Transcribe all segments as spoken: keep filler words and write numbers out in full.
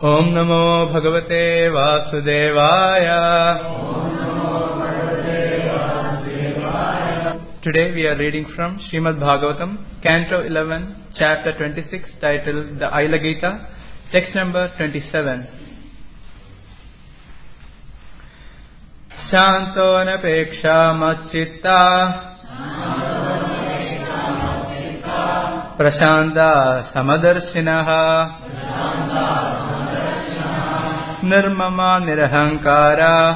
Om Namo Bhagavate Vasudevaya. Today we are reading from Srimad Bhagavatam, Canto eleven, Chapter twenty-six, titled The Aila Gita, text number twenty-seven. Shanto napeksha macchitta prashanta samadarshinaha nirmama nirahankara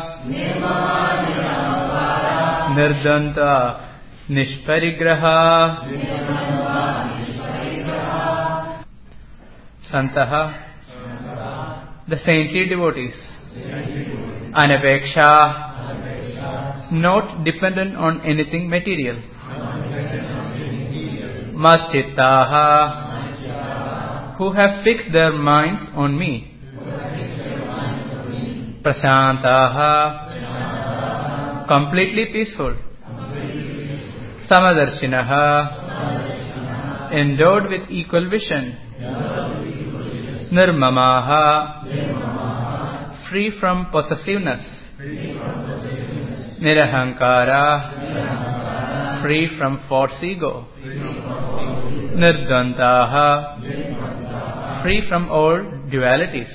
nirdanta nishparigraha Santaha, the saintly devotees, anapeksha, not dependent on anything material, Macchittaha, who have fixed their minds on me, Prashantaha, completely peaceful, Samadarshinaha, endowed with equal vision, Nirmamaha, free from possessiveness, Nirahankara, free from false ego, Nirdvantaha, free from all dualities,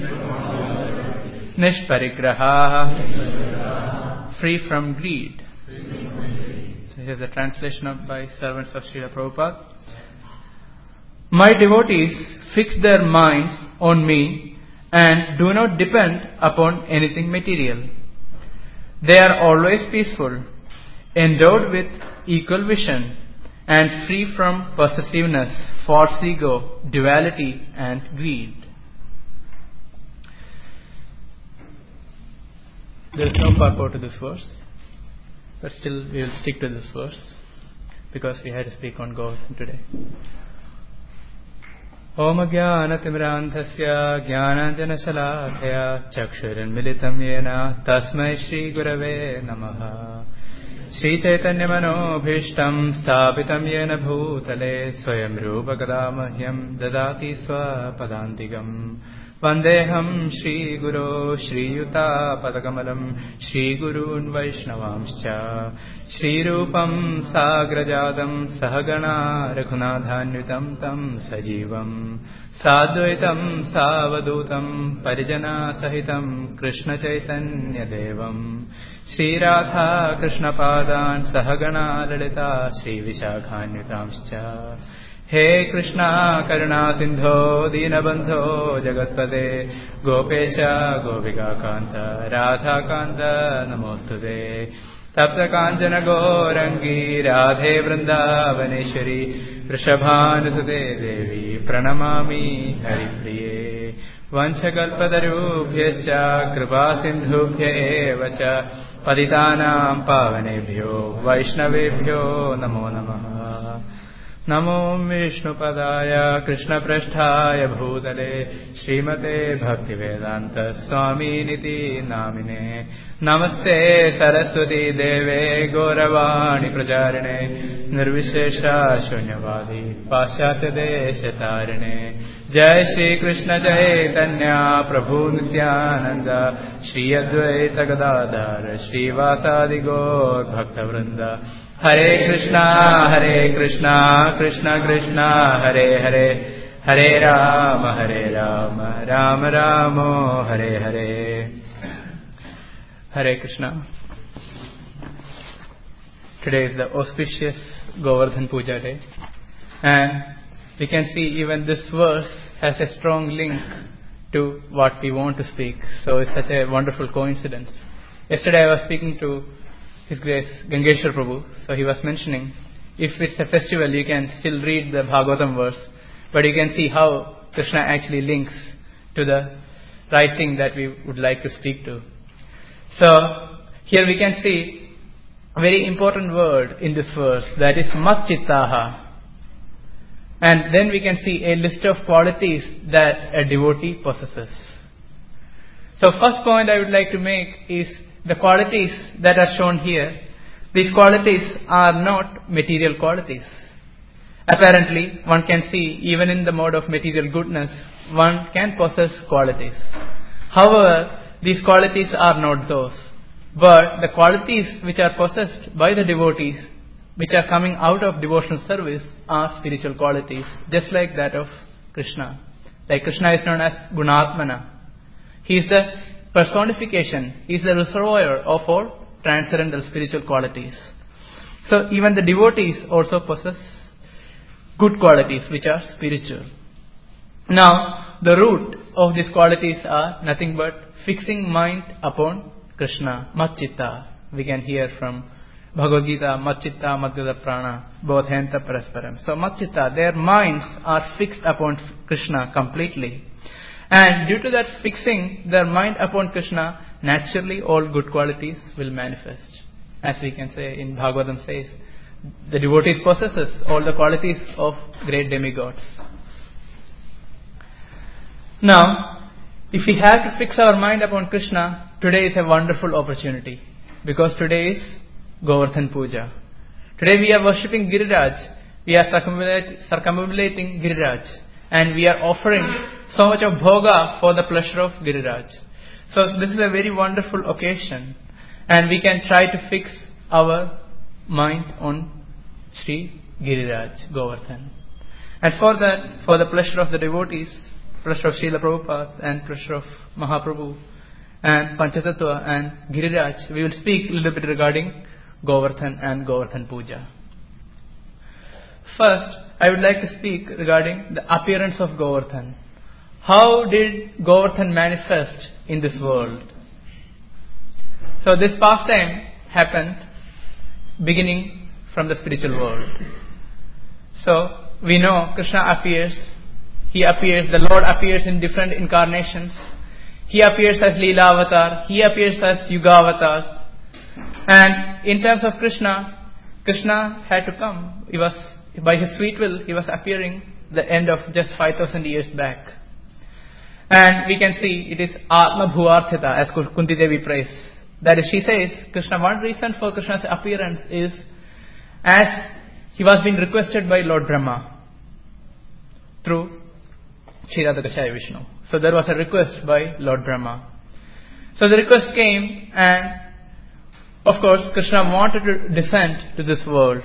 Nishparigraha, free from greed. This is the translation of by servants of Srila Prabhupada. My devotees fix their minds on me and do not depend upon anything material. They are always peaceful, endowed with equal vision, and free from possessiveness, false ego, duality, and greed. There is no purport to this verse, but still we will stick to this verse because we had to speak on Govardhan today. Om Jnanatimrantasya Jnananjanashalakaya Chakshuranmilitam Yena Tasmai Shri Gurave Namaha Shri Chaitanya Manobhishtam Sthapitam Yena Bhutale Swayam Rupa Kadamahyam Dadati Swapadantigam Vandeham Shri Guru Shri Yuta Padakamalam Shri Gurun Vaishnavamscha Shri Rupam Sagrajadam Sahagana Raghunathanvitam Tam Sajivam Sadvaitam Savadutam Parijana Sahitam Krishna Chaitanya Devam Shri Radha Krishna Padan Sahagana Lalita Shri Vishakhanvitamscha He Krishna Karuna Sindho Dinabandho Jagatpade Gopesha Govika Kanta Radha Kanta Namostude Tapta Kanjana Gorangi Radhe Vrindavaneshwari Vrishabhanusute Devi Pranamami Haripriye Vanchakalpatarubhyascha Kripa Sindhubhya evacha Paditanam Pavanebhyo Vaishnavebhyo Namo Namaha Namo Vishnupadaya Krishna Prasthaya Bhutale Srimate Bhaktivedanta Swami Niti Namine Namaste Saraswati Deve Gauravani Pracharine Nirvishesha Shunyavadi Paschatya Deshatarine Jai Shri Krishna Chaitanya Prabhu Nityananda Shri Advaita Gadadhar Shri Vasadi Gaur Bhakta Vrinda Hare Krishna, Hare Krishna, Krishna Krishna, Hare Hare, Hare Rama, Hare Rama, Rama Rama, Hare Hare. Hare Krishna. Today is the auspicious Govardhan Puja day. And we can see even this verse has a strong link to what we want to speak. So it's such a wonderful coincidence. Yesterday I was speaking to His Grace Gangeshwar Prabhu, so he was mentioning, if it's a festival you can still read the Bhagavatam verse, but you can see how Krishna actually links to the right thing that we would like to speak to. So here we can see a very important word in this verse, that is Macchittaha. And then we can see a list of qualities that a devotee possesses. So first point I would like to make is the qualities that are shown here. These qualities are not material qualities. Apparently, one can see even in the mode of material goodness, one can possess qualities. However, these qualities are not those, but the qualities which are possessed by the devotees, which are coming out of devotional service, are spiritual qualities, just like that of Krishna. Like Krishna is known as Gunatmana. He is the personification, he is the reservoir of all transcendental spiritual qualities. So even the devotees also possess good qualities which are spiritual. Now, the root of these qualities are nothing but fixing mind upon Krishna, Matchitta. We can hear from Bhagavad Gita, Matchitta, Madhyada Prana, Bodhenta Parasparam. So Matchitta, their minds are fixed upon Krishna completely. And due to that fixing their mind upon Krishna, naturally all good qualities will manifest. As we can say in Bhagavatam says, the devotees possesses all the qualities of great demigods. Now, if we have to fix our mind upon Krishna, today is a wonderful opportunity. Because today is Govardhan Puja. Today we are worshipping Giriraj. We are circumambulate, circumambulating Giriraj. And we are offering so much of bhoga for the pleasure of Giriraj. So this is a very wonderful occasion. And we can try to fix our mind on Sri Giriraj, Govardhan. And for that, for the pleasure of the devotees, pleasure of Srila Prabhupada and pleasure of Mahaprabhu and Panchatattva and Giriraj, we will speak a little bit regarding Govardhan and Govardhan Puja. First, I would like to speak regarding the appearance of Govardhan. How did Govardhan manifest in this world? So this pastime happened beginning from the spiritual world. So we know Krishna appears, He appears, the Lord appears in different incarnations. He appears as Leela Avatar, He appears as Yuga Avatars. And in terms of Krishna, Krishna had to come. He was, by His sweet will, He was appearing the end of just five thousand years back. And we can see it is Atma Bhuvarthita, as Kunti Devi prays. That is, she says, Krishna, one reason for Krishna's appearance is as he was being requested by Lord Brahma through Kshiradha Kashaya Vishnu. So there was a request by Lord Brahma. So the request came, and of course Krishna wanted to descend to this world.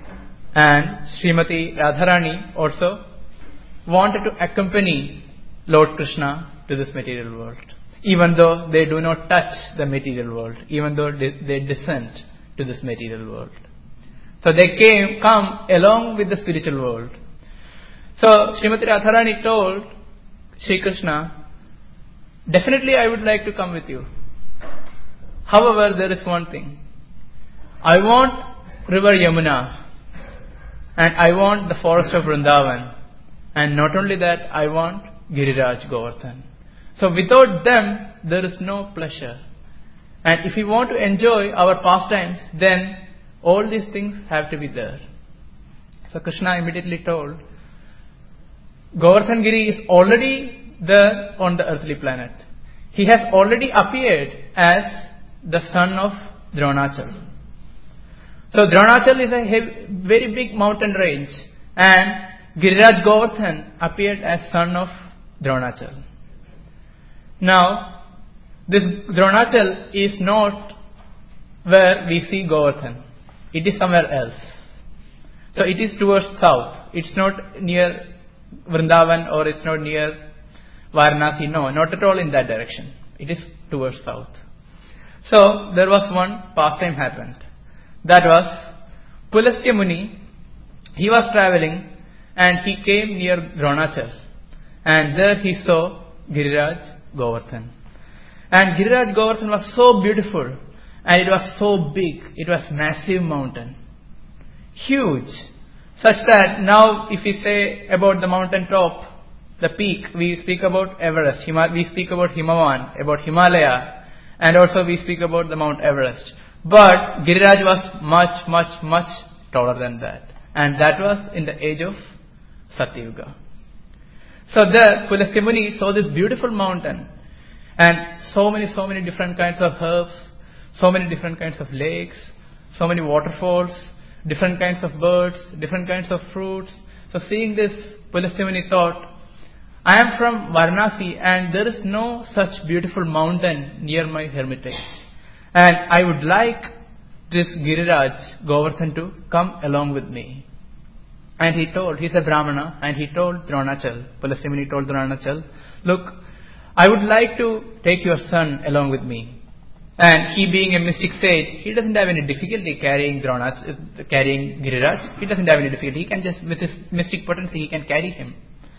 And Srimati Radharani also wanted to accompany Lord Krishna to this material world. Even though they do not touch the material world, even though they, they descend to this material world. So they came, come along with the spiritual world. So Srimati Radharani told Sri Krishna, definitely I would like to come with you. However, there is one thing. I want river Yamuna, and I want the forest of Vrindavan, and not only that, I want Giriraj Govardhan. So without them, there is no pleasure. And if we want to enjoy our pastimes, then all these things have to be there. So Krishna immediately told, Govardhan Giri is already there on the earthly planet. He has already appeared as the son of Dronachal. So Dronachal is a heavy, very big mountain range, and Giriraj Govardhan appeared as son of Dronachal. Now, this Dronachal is not where we see Govardhan. It is somewhere else. So it is towards south. It's not near Vrindavan or it's not near Varanasi. No, not at all in that direction. It is towards south. So there was one pastime happened. That was Pulastya Muni. He was traveling and he came near Dronachal. And there he saw Giriraj Govardhan. And Giriraj Govardhan was so beautiful, and it was so big. It was massive mountain. Huge. Such that now if we say about the mountain top, the peak, we speak about Everest. We speak about Himavan, about Himalaya, and also we speak about the Mount Everest. But Giriraj was much, much, much taller than that. And that was in the age of Satyuga. So there, Pulastya Muni saw this beautiful mountain, and so many, so many different kinds of herbs, so many different kinds of lakes, so many waterfalls, different kinds of birds, different kinds of fruits, So seeing this, Pulasthimani thought, I am from Varanasi and there is no such beautiful mountain near my hermitage. And I would like this Giriraj, Govardhan, to come along with me. And he told, he's a Brahmana, and he told Dronachal, Pulasthimani told Dronachal, look, I would like to take your son along with me. And he being a mystic sage, he doesn't have any difficulty carrying Dronach, carrying Giriraj. He doesn't have any difficulty. He can just, with his mystic potency, he can carry him.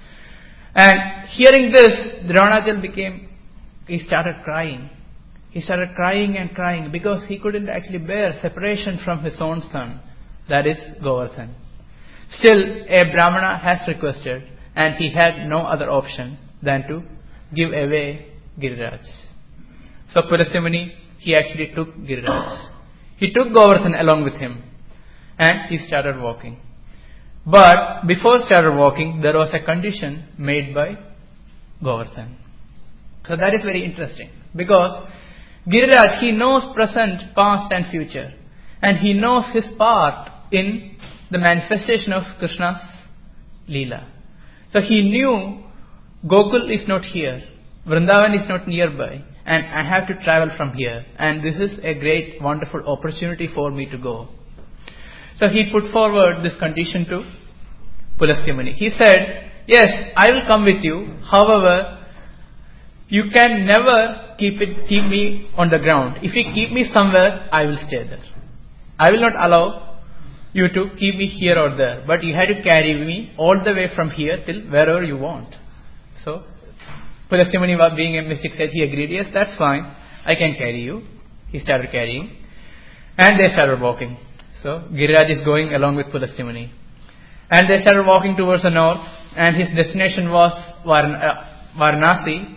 And hearing this, Dronachal became, he started crying. He started crying and crying because he couldn't actually bear separation from his own son, that is Govardhan. Still, a Brahmana has requested, and he had no other option than to give away Giriraj. So Pulasthimani, he actually took Giriraj. He took Govardhan along with him, and he started walking. But before started walking, there was a condition made by Govardhan. So that is very interesting, because Giriraj, he knows present, past and future, and he knows his part in the manifestation of Krishna's Leela. So he knew Gokul is not here, Vrindavan is not nearby, and I have to travel from here, and this is a great, wonderful opportunity for me to go. So he put forward this condition to Pulasthimani. He said, yes, I will come with you, however, you can never keep it, keep me on the ground. If you keep me somewhere, I will stay there. I will not allow you to keep me here or there, but you had to carry me all the way from here till wherever you want. So, Pulasthimani, being a mystic sage, he agreed, yes, that's fine, I can carry you. He started carrying, and they started walking. So, Giriraj is going along with Pulasthimani. And they started walking towards the north, and his destination was Varanasi,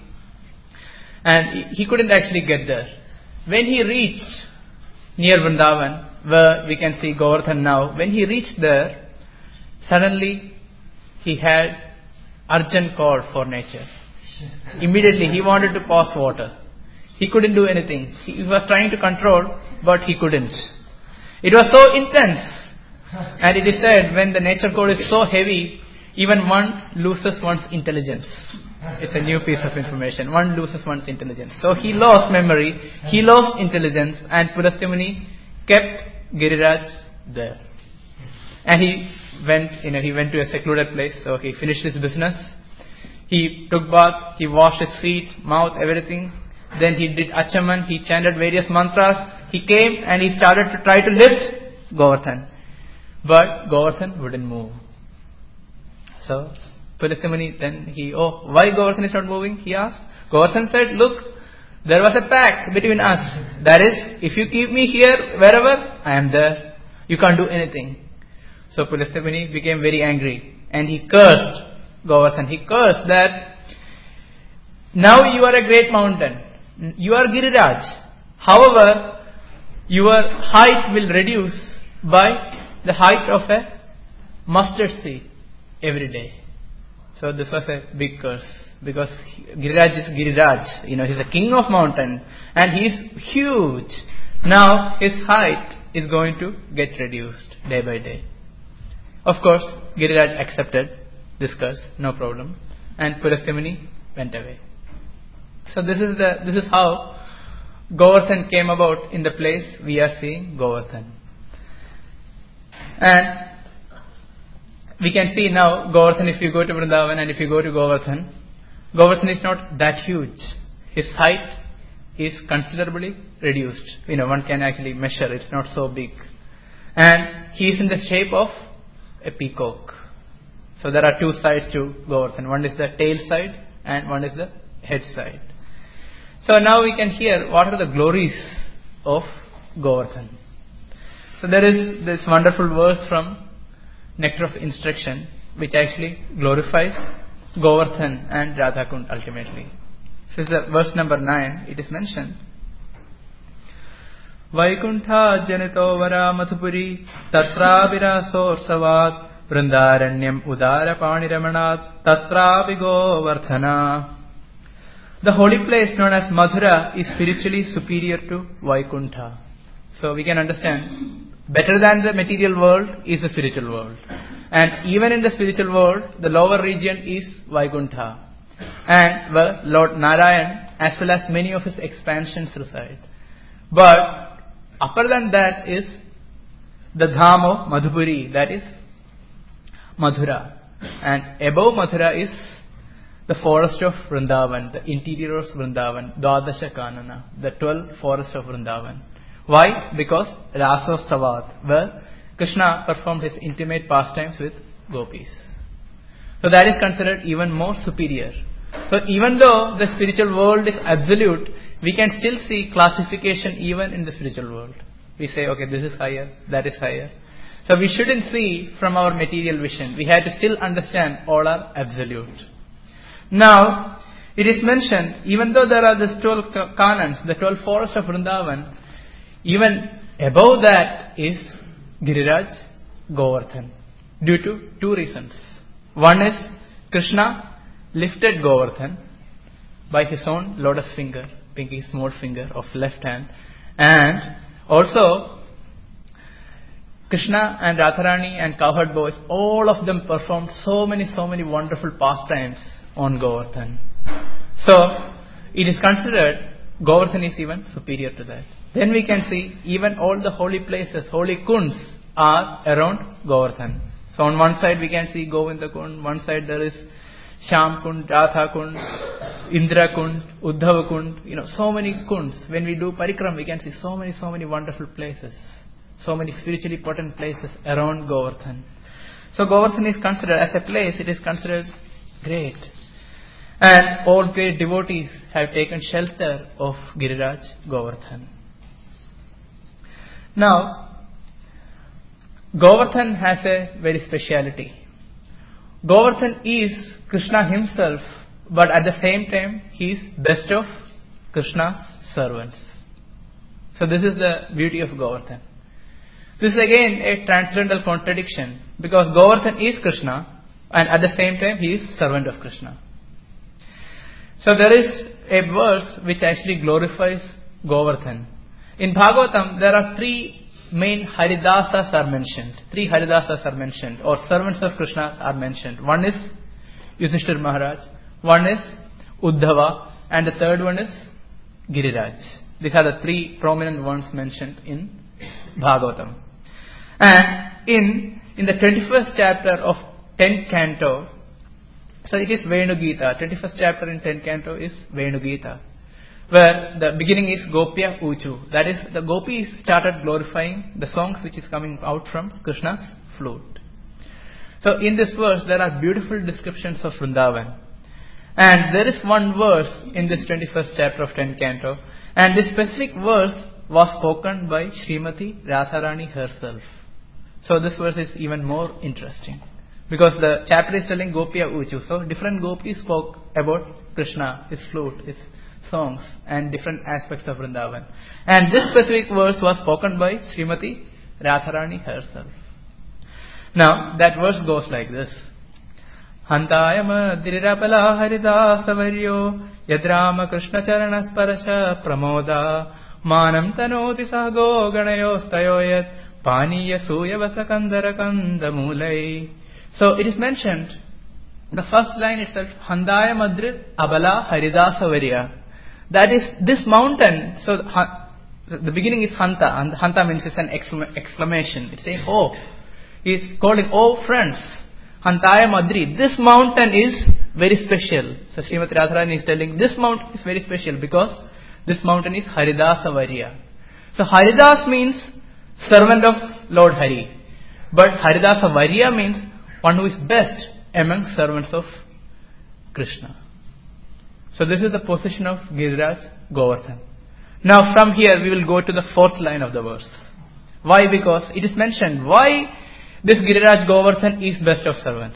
and he couldn't actually get there. When he reached near Vrindavan, where we can see Govardhan now, when he reached there, suddenly he had urgent call for nature. Immediately he wanted to pass water. He couldn't do anything. He was trying to control, but he couldn't. It was so intense. And it is said, when the nature code is so heavy, even one loses one's intelligence. It's a new piece of information. One loses one's intelligence. So he lost memory, he lost intelligence, and Pulasthimani kept Giriraj there. And he went, you know, he went to a secluded place. So he finished his business. He took bath, he washed his feet, mouth, everything. Then he did Achaman, he chanted various mantras. He came and he started to try to lift Govardhan. But Govardhan wouldn't move. So Pulasthimani, then he, oh, why Govardhan is not moving? He asked. Govardhan said, look, there was a pact between us. That is, if you keep me here, wherever, I am there. You can't do anything. So Pulasthimani became very angry and he cursed Govardhan. He cursed that, now you are a great mountain. You are Giriraj. However, your height will reduce by the height of a mustard seed every day. So this was a big curse, because Giriraj is Giriraj, you know, he's a king of mountain and he's huge. Now his height is going to get reduced day by day. Of course, Giriraj accepted this curse, no problem, and Pulasthimani went away. So this is the this is how Govardhan came about in the place we are seeing Govardhan. And we can see now Govardhan, if you go to Vrindavan and if you go to Govardhan, Govardhan is not that huge. His height is considerably reduced. You know, one can actually measure, it's not so big. And he is in the shape of a peacock. So there are two sides to Govardhan. One is the tail side and one is the head side. So now we can hear what are the glories of Govardhan. So there is this wonderful verse from Nectar of Instruction, which actually glorifies Govardhan and Radhakund ultimately. This is the verse number nine. It is mentioned, Vaikuntha janito vara mathupuri tatra virasorsavat vrindaranyam udara paniramanat tatra vigovardhana. The holy place known as Mathura is spiritually superior to Vaikuntha. So we can understand, better than the material world is the spiritual world. And even in the spiritual world, the lower region is Vaikuntha, and where Lord Narayan as well as many of his expansions reside. But upper than that is the Dham of Madhupuri, that is Madhura. And above Madhura is the forest of Vrindavan, the interior of Vrindavan, Dwadasha Kanana, the twelve forests of Vrindavan. Why? Because Rasotsavad, where Krishna performed his intimate pastimes with gopis. So that is considered even more superior. So even though the spiritual world is absolute, we can still see classification even in the spiritual world. We say, okay, this is higher, that is higher. So we shouldn't see from our material vision. We have to still understand all are absolute. Now, it is mentioned, even though there are these twelve kanans, the twelve forests of Vrindavan, even above that is Giriraj, Govardhan, due to two reasons. One is Krishna lifted Govardhan by his own lotus finger, pinky small finger of left hand, and also Krishna and Radharani and cowherd boys, all of them performed so many, so many wonderful pastimes on Govardhan. So, it is considered Govardhan is even superior to that. Then we can see even all the holy places, holy kunds are around Govardhan. So on one side we can see Govinda Kund, one side there is Shyam Kund, Radha Kund, Indra Kund, Uddhava Kund, you know, so many kunds. When we do parikram, we can see so many, so many wonderful places, so many spiritually potent places around Govardhan. So Govardhan is considered, as a place, it is considered great. And all great devotees have taken shelter of Giriraj, Govardhan. Now, Govardhan has a very speciality. Govardhan is Krishna himself, but at the same time he is best of Krishna's servants. So this is the beauty of Govardhan. This is again a transcendental contradiction, because Govardhan is Krishna and at the same time he is servant of Krishna. So there is a verse which actually glorifies Govardhan. In Bhagavatam there are three main Haridasas are mentioned. Three Haridasas are mentioned, or servants of Krishna are mentioned. One is Yudhishthir Maharaj, one is Uddhava, and the third one is Giriraj. These are the three prominent ones mentioned in Bhagavatam. And in in the twenty-first chapter of tenth canto, so it is Venu Gita. twenty-first chapter in tenth canto is Venu Gita, where the beginning is Gopya Uchu. That is, the gopis started glorifying the songs which is coming out from Krishna's flute. So in this verse there are beautiful descriptions of Vrindavan. And there is one verse in this twenty-first chapter of tenth canto, and this specific verse was spoken by Srimati Radharani herself. So this verse is even more interesting, because the chapter is telling Gopya Uchu. So different gopis spoke about Krishna, his flute, his songs, and different aspects of Vrindavan. And this specific verse was spoken by Srimati Radharani herself. Now, that verse goes like this. Hantayama Dirirapala Haridasa Varyo Yadrama Krishna Charana Sparasha Pramoda Manam Tanoti Sago Ganayostayoyat Paniya Suyavasa Kandara Kandamulai. So it is mentioned, the first line itself, Handaya Madri Abala Haridasa Varya. That is, this mountain, so the beginning is Hanta, and Hanta means it's an exclamation. It's saying, oh, it's calling, oh friends, Hantaya Madri, this mountain is very special. So Srimati Radharani is telling, this mountain is very special because this mountain is Haridasa Varya. So Haridas means servant of Lord Hari. But Haridasa Varya means one who is best among servants of Krishna. So this is the position of Giriraj, Govardhan. Now from here we will go to the fourth line of the verse. Why? Because it is mentioned why this Giriraj Govardhan is best of servants.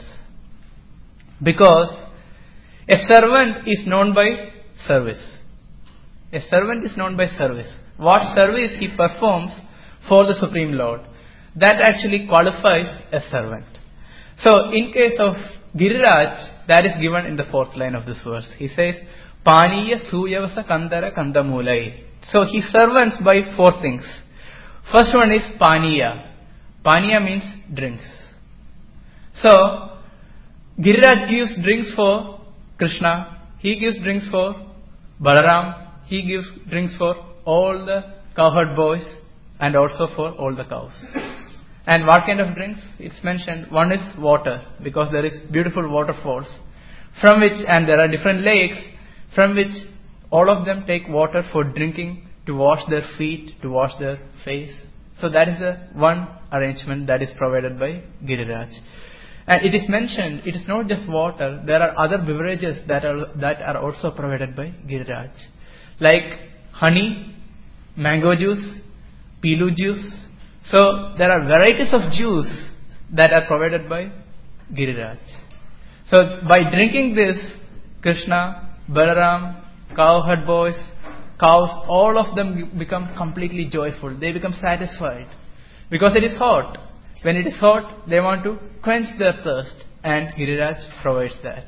Because a servant is known by service. A servant is known by service. What service he performs for the Supreme Lord, that actually qualifies a servant. So in case of Giriraj, that is given in the fourth line of this verse. He says, Paniya Suyavasa Kandara Kandamulai. So he servants by four things. First one is Paniya. Paniya means drinks. So, Giriraj gives drinks for Krishna, he gives drinks for Balaram, he gives drinks for all the cowherd boys and also for all the cows. And what kind of drinks? It's mentioned, one is water, because there is beautiful waterfalls from which, and there are different lakes from which all of them take water for drinking, to wash their feet, to wash their face. So that is the one arrangement that is provided by Giriraj. And it is mentioned, it is not just water, there are other beverages that are, that are also provided by Giriraj. Like honey, mango juice, pilu juice. So there are varieties of juice that are provided by Giriraj. So by drinking this, Krishna, Balaram, cowherd boys, cows, all of them become completely joyful. They become satisfied. Because it is hot. When it is hot, they want to quench their thirst. And Giriraj provides that.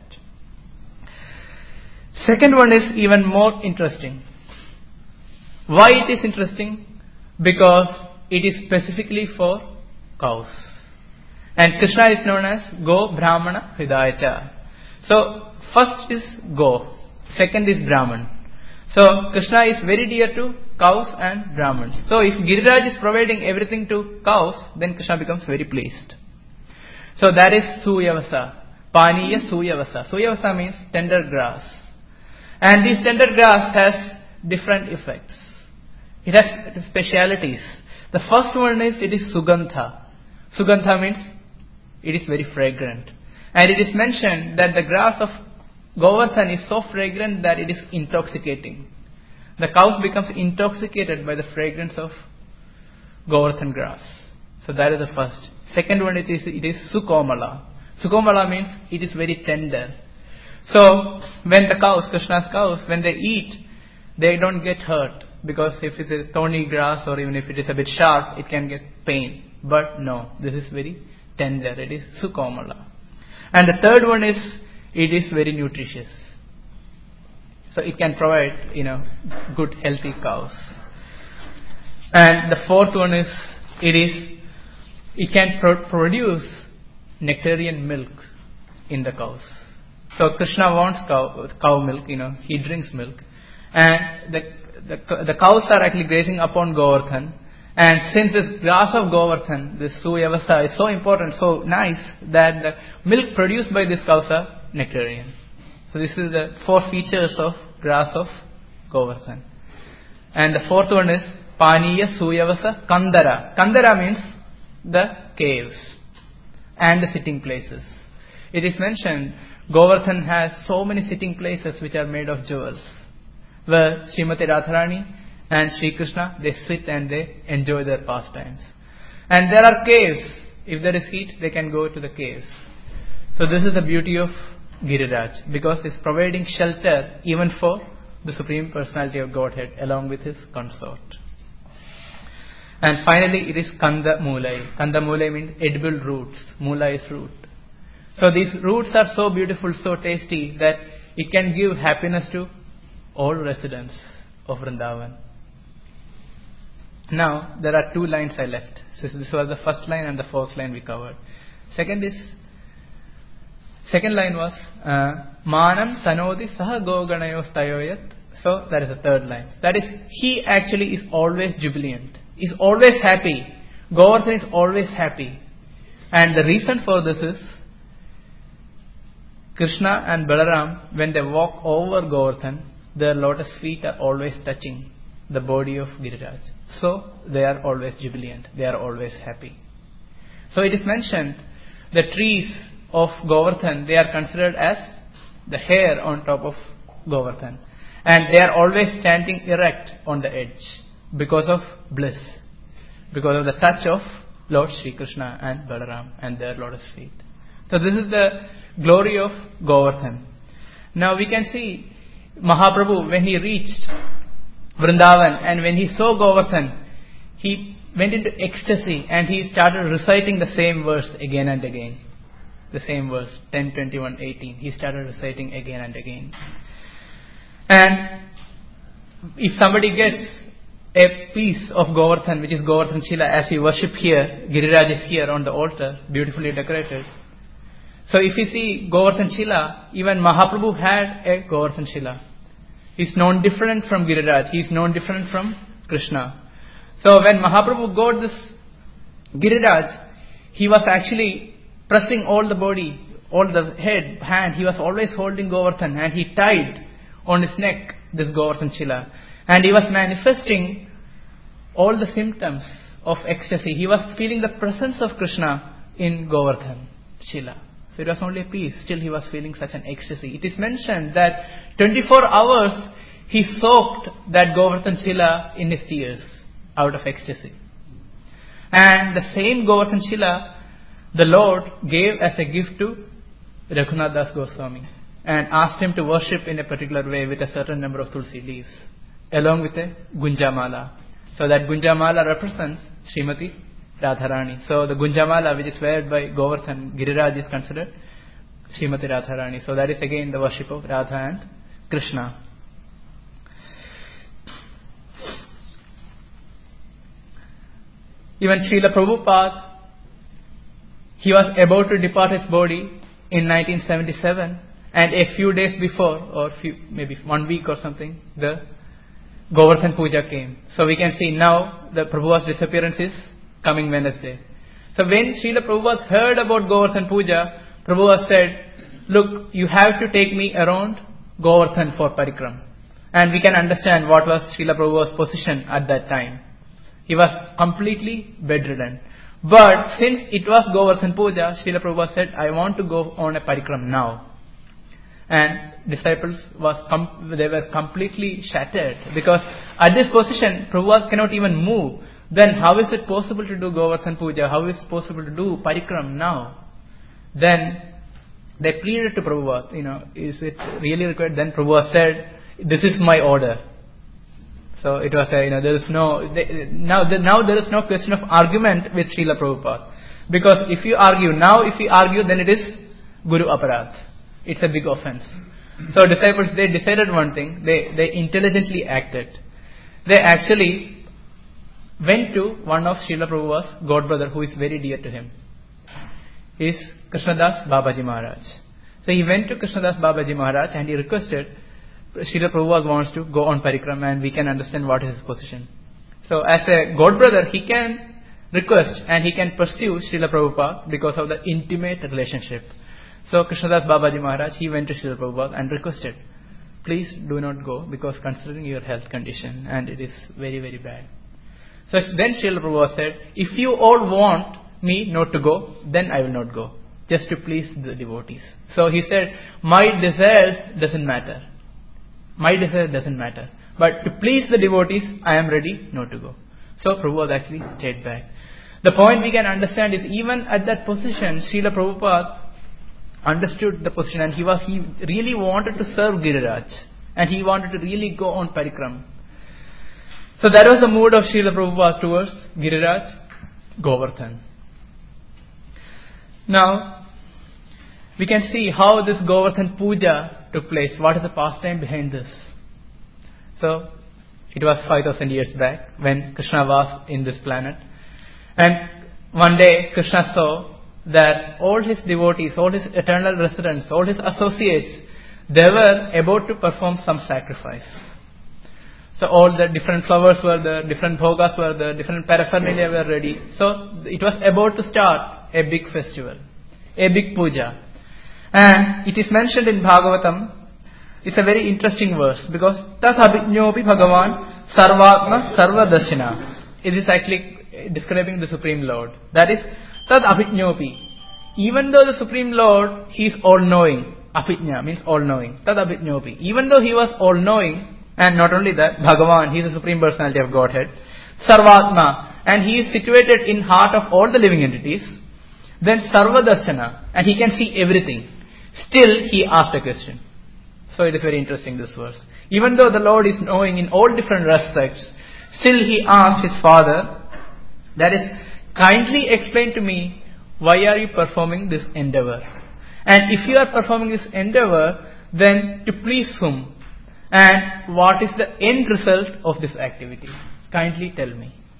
Second one is even more interesting. Why it is interesting? Because it is specifically for cows. And Krishna is known as Go Brahmana Hridayacha. So first is Go. Second is Brahman. So Krishna is very dear to cows and Brahmins. So if Giriraj is providing everything to cows, then Krishna becomes very pleased. So that is Suyavasa. Paniya Suyavasa. Suyavasa means tender grass. And this tender grass has different effects. It has specialities. The first one is it is Sugandha. Sugandha means it is very fragrant. And it is mentioned that the grass of Govardhan is so fragrant that it is intoxicating. The cows becomes intoxicated by the fragrance of Govardhan grass. So that is the first. Second one, it is it is Sukomala. Sukomala means it is very tender. So when the cows, Krishna's cows, when they eat, they don't get hurt. Because if it is thorny grass or even if it is a bit sharp, it can get pain. But no, this is very tender. It is Sukomala. And the third one is, it is very nutritious. So it can provide, you know, good healthy cows. And the fourth one is, it is, it can pro- produce nectarian milk in the cows. So Krishna wants cow, cow milk, you know, he drinks milk. And the, the, the cows are actually grazing upon Govardhan. And since this grass of Govardhan, this Suyavasa, is so important, so nice, that the milk produced by these cows are nectarian. So this is the four features of grass of Govardhan. And the fourth one is Paniya Suyavasa Kandara. Kandara means the caves and the sitting places. It is mentioned Govardhan has so many sitting places which are made of jewels, where Srimati Radharani and Sri Krishna, they sit and they enjoy their pastimes. And there are caves. If there is heat, they can go to the caves. So this is the beauty of Giriraj, because he is providing shelter even for the Supreme Personality of Godhead along with his consort. And finally, it is Kanda Mulai. Kanda Mulai means edible roots. Mula is root. So these roots are so beautiful, so tasty, that it can give happiness to all residents of Vrindavan. Now, there are two lines I left. So this was the first line and the fourth line we covered. Second is, second line was Manam Sanodi Saha Goganayos Tayoyat. So that is the third line. That is, he actually is always jubilant. Is always happy. Govardhan is always happy. And the reason for this is, Krishna and Balaram, when they walk over Govardhan, their lotus feet are always touching the body of Giriraj. So they are always jubilant. They are always happy. So it is mentioned, the trees of Govardhan, they are considered as the hair on top of Govardhan. And they are always standing erect on the edge because of bliss, because of the touch of Lord Sri Krishna and Balaram and their lotus feet. So this is the glory of Govardhan. Now we can see Mahaprabhu, when he reached Vrindavan and when he saw Govardhan, he went into ecstasy and he started reciting the same verse again and again. The same verse, ten, twenty-one, eighteen. He started reciting again and again. And if somebody gets a piece of Govardhan, which is Govardhan Shila, as we worship here, Giriraj is here on the altar, beautifully decorated. So if you see Govardhan Shila, even Mahaprabhu had a Govardhan Shila. He's known different from Giriraj. He's known different from Krishna. So when Mahaprabhu got this Giriraj, he was actually pressing all the body, all the head, hand. He was always holding Govardhan, and he tied on his neck this Govardhan Shila. And he was manifesting all the symptoms of ecstasy. He was feeling the presence of Krishna in Govardhan Shila. So it was only a piece. Still he was feeling such an ecstasy. It is mentioned that twenty-four hours he soaked that Govardhan Shila in his tears out of ecstasy. And the same Govardhan Shila the Lord gave as a gift to Raghunath Das Goswami and asked him to worship in a particular way with a certain number of tulsi leaves along with a Gunjamala. So that Gunjamala represents Srimati Radharani. So the Gunjamala which is wear by Govardhan Giriraj is considered Srimati Radharani. So that is again the worship of Radha and Krishna. Even Srila Prabhupada, he was about to depart his body in nineteen seventy-seven, and a few days before, or few, maybe one week or something, the Govardhan Puja came. So we can see now the Prabhupada's disappearance is coming Wednesday. So when Srila Prabhupada heard about Govardhan Puja, Prabhupada said, look, you have to take me around Govardhan for parikram. And we can understand what was Srila Prabhupada's position at that time. He was completely bedridden. But since it was Govardhan Puja, Srila Prabhupada said, I want to go on a parikram now. And disciples was com- they were completely shattered, because at this position Prabhupada cannot even move. Then how is it possible to do Govardhan Puja? How is it possible to do parikram now? Then they pleaded to Prabhupada, you know, is it really required? Then Prabhupada said, this is my order. So it was a, you know, there is no, they, now, the, now there is no question of argument with Srila Prabhupada. Because if you argue, now if you argue, then it is Guru Aparadh. It's a big offense. So disciples, they decided one thing, they, they intelligently acted. They actually went to one of Srila Prabhupada's godbrother who is very dear to him. He is Krishnadas Babaji Maharaj. So he went to Krishnadas Babaji Maharaj and he requested, Srila Prabhupada wants to go on parikram, and we can understand what is his position. So as a godbrother, he can request and he can pursue Srila Prabhupada because of the intimate relationship. So Krishnadas Babaji Maharaj, he went to Srila Prabhupada and requested, please do not go, because considering your health condition, and it is very very bad. So then Srila Prabhupada said, if you all want me not to go, then I will not go, just to please the devotees. So he said, my desires doesn't matter. My desire doesn't matter. But to please the devotees, I am ready not to go. So Prabhupada actually stayed back. The point we can understand is, even at that position, Srila Prabhupada understood the position, and he was he really wanted to serve Giriraj, and he wanted to really go on parikram. So that was the mood of Srila Prabhupada towards Giriraj, Govardhan. Now we can see how this Govardhan Puja took place. What is the pastime behind this? So it was five thousand years back when Krishna was in this planet, and one day Krishna saw that all his devotees, all his eternal residents, all his associates, they were about to perform some sacrifice. So all the different flowers were there, different bhogas were there, different paraphernalia were ready. So it was about to start a big festival, a big puja. And it is mentioned in Bhagavatam. It's a very interesting verse, because Tat abhijñopi Bhagavan sarvatma sarvadarshina. It is actually describing the Supreme Lord. That is, Tad abhijñopi. Even though the Supreme Lord, He is all-knowing. Abhijña means all-knowing. Tad abhijñopi. Even though He was all-knowing, and not only that, Bhagavan, He is the Supreme Personality of Godhead. Sarvatma. And He is situated in heart of all the living entities. Then Sarvadarshana. And He can see everything. Still, He asked a question. So it is very interesting, this verse. Even though the Lord is knowing in all different respects, still He asked His Father, that is, kindly explain to me, why are you performing this endeavor? And if you are performing this endeavor, then to please whom? And what is the end result of this activity? Kindly tell me.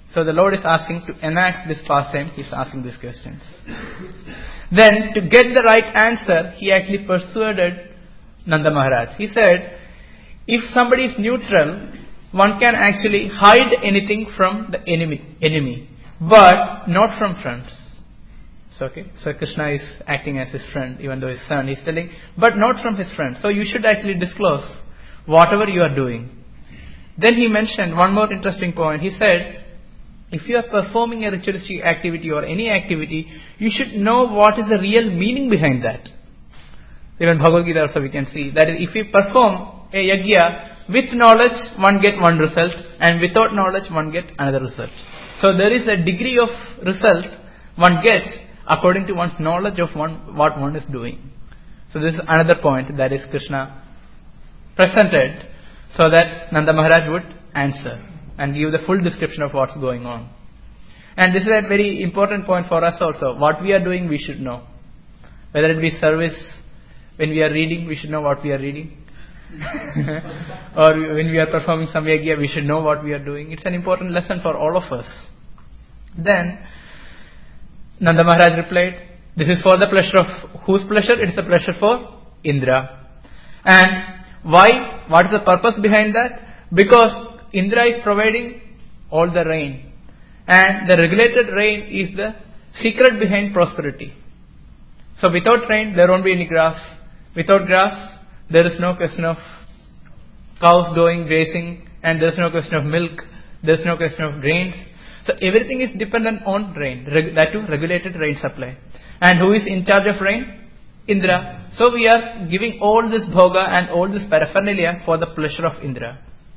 So the Lord is asking to enact this pastime, He is asking these questions. Then, to get the right answer, He actually persuaded Nanda Maharaj. He said, if somebody is neutral, one can actually hide anything from the enemy, enemy, but not from friends. So, okay, so Krishna is acting as his friend, even though his son. He's telling, but not from his friend. So you should actually disclose whatever you are doing. Then he mentioned one more interesting point. He said, if you are performing a ritualistic activity or any activity, you should know what is the real meaning behind that. Even Bhagavad Gita also we can see that if we perform a yajna, with knowledge one get one result, and without knowledge one get another result. So there is a degree of result one gets according to one's knowledge of one, what one is doing. So this is another point that is Krishna presented so that Nanda Maharaj would answer and give the full description of what's going on. And this is a very important point for us also. What we are doing, we should know. Whether it be service, when we are reading, we should know what we are reading. Or when we are performing some yajna, we should know what we are doing. It's an important lesson for all of us. Then, Nanda Maharaj replied, this is for the pleasure of whose pleasure? It is a pleasure for Indra. And why? What is the purpose behind that? Because Indra is providing all the rain. And the regulated rain is the secret behind prosperity. So without rain, there won't be any grass. Without grass, there is no question of cows going grazing, and there is no question of milk, there is no question of grains. So everything is dependent on rain, reg- that too regulated rain supply. And who is in charge of rain? Indra. So we are giving all this bhoga and all this paraphernalia for the pleasure of Indra.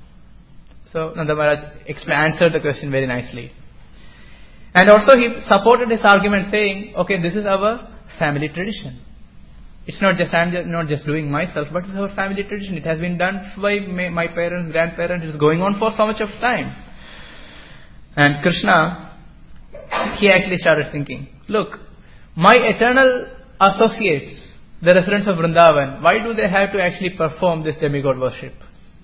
So Nanda Maharaj expl- answered the question very nicely. And also he supported his argument saying, okay, this is our family tradition. It's not just, I'm just, not just doing myself, but it's our family tradition. It has been done by my, my parents, grandparents. It's going on for so much of time. And Krishna, he actually started thinking, look, my eternal associates, the residents of Vrindavan, why do they have to actually perform this demigod worship?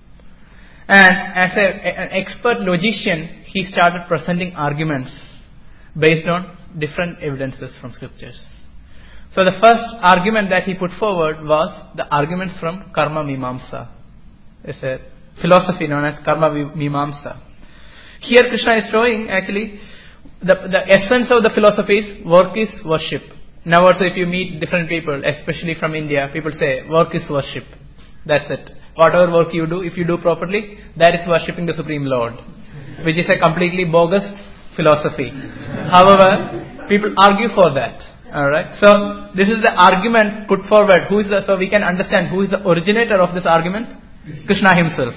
And as a, an expert logician, he started presenting arguments based on different evidences from scriptures. So the first argument that he put forward was the arguments from Karma Mimamsa. It's a philosophy known as Karma Mimamsa. Here Krishna is showing actually the, the essence of the philosophy is work is worship. Now also if you meet different people, especially from India, people say work is worship. That's it. Whatever work you do, if you do properly, that is worshipping the Supreme Lord, which is a completely bogus philosophy. However, people argue for that. Alright, so this is the argument put forward. Who is the, so we can understand who is the originator of this argument? Krishna himself.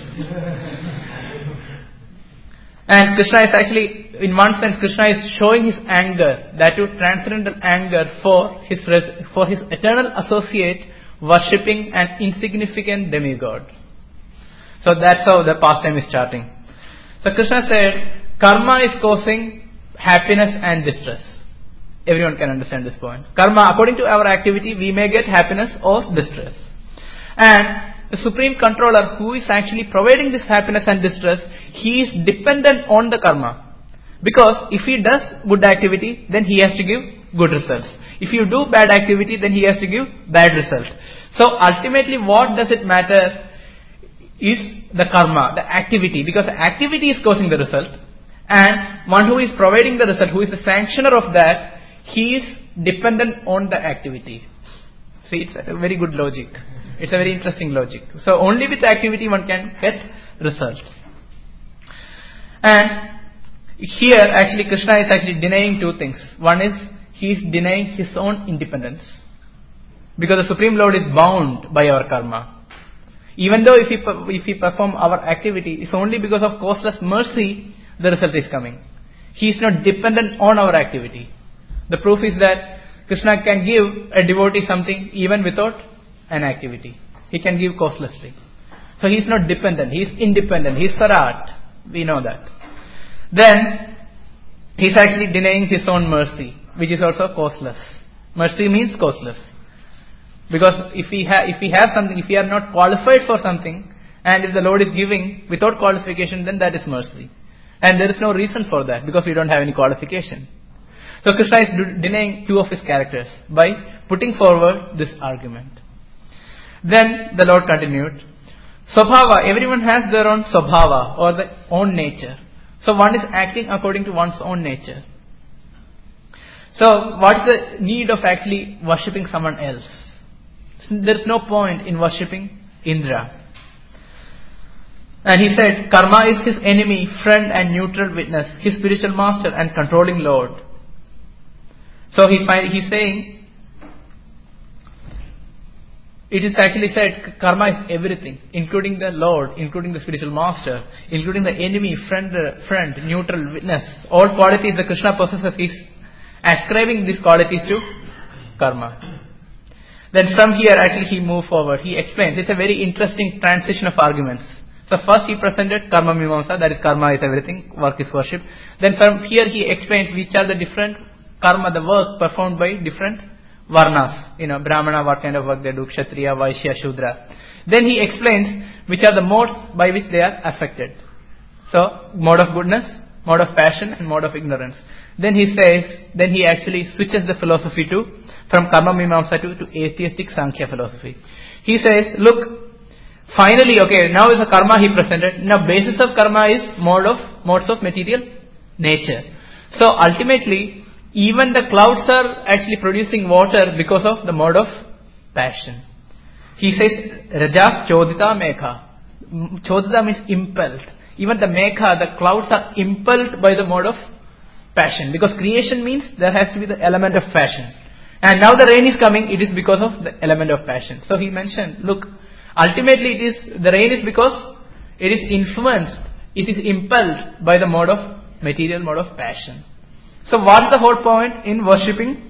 And Krishna is actually, in one sense, Krishna is showing his anger, that too transcendental anger for his for his eternal associate worshipping an insignificant demigod. So that's how the pastime is starting. So Krishna said, karma is causing happiness and distress. Everyone can understand this point. Karma, according to our activity, we may get happiness or distress. And the Supreme Controller, who is actually providing this happiness and distress, he is dependent on the karma. Because if he does good activity, then he has to give good results. If you do bad activity, then he has to give bad result. So ultimately, what does it matter is the karma, the activity. Because the activity is causing the result. And one who is providing the result, who is the sanctioner of that, he is dependent on the activity. See, it's a very good logic. It's a very interesting logic. So only with activity one can get result. And here actually Krishna is actually denying two things. One is he is denying his own independence. Because the Supreme Lord is bound by our karma. Even though if we, if we perform our activity, it's only because of causeless mercy the result is coming. He is not dependent on our activity. The proof is that Krishna can give a devotee something even without an activity. He can give causelessly. So he is not dependent. He is independent. He is Sarat. We know that. Then he is actually denying his own mercy, which is also causeless. Mercy means causeless. Because if we have if we have something, if we are not qualified for something, and if the Lord is giving without qualification, then that is mercy. And there is no reason for that because we don't have any qualification. So Krishna is d- denying two of his characters by putting forward this argument. Then the Lord continued, Swabhava, everyone has their own Swabhava or their own nature. So one is acting according to one's own nature. So what is the need of actually worshipping someone else? There is no point in worshipping Indra. And he said, Karma is his enemy, friend and neutral witness, his spiritual master and controlling Lord. So he find, he's saying, it is actually said, karma is everything, including the Lord, including the spiritual master, including the enemy, friend, friend, neutral witness. All qualities that Krishna possesses, he's ascribing these qualities to karma. Then from here actually he moved forward. He explains. It's a very interesting transition of arguments. So first he presented karma mimamsa, that is karma is everything, work is worship. Then from here he explains which are the different karma, the work performed by different varnas. You know, Brahmana, what kind of work they do, Kshatriya, Vaishya, Shudra. Then he explains which are the modes by which they are affected. So, mode of goodness, mode of passion and mode of ignorance. Then he says, then he actually switches the philosophy to, from karma mimamsa to, to atheistic Sankhya philosophy. He says, look, finally, okay, now is a karma he presented. Now basis of karma is mode of, modes of material nature. So ultimately, even the clouds are actually producing water because of the mode of passion. He says, Rajas Chodita Mekha. Chodita means impelled. Even the Mekha, the clouds are impelled by the mode of passion. Because creation means there has to be the element of passion. And now the rain is coming, it is because of the element of passion. So he mentioned, look, ultimately it is, the rain is because it is influenced, it is impelled by the mode of, material mode of passion. So what's the whole point in worshipping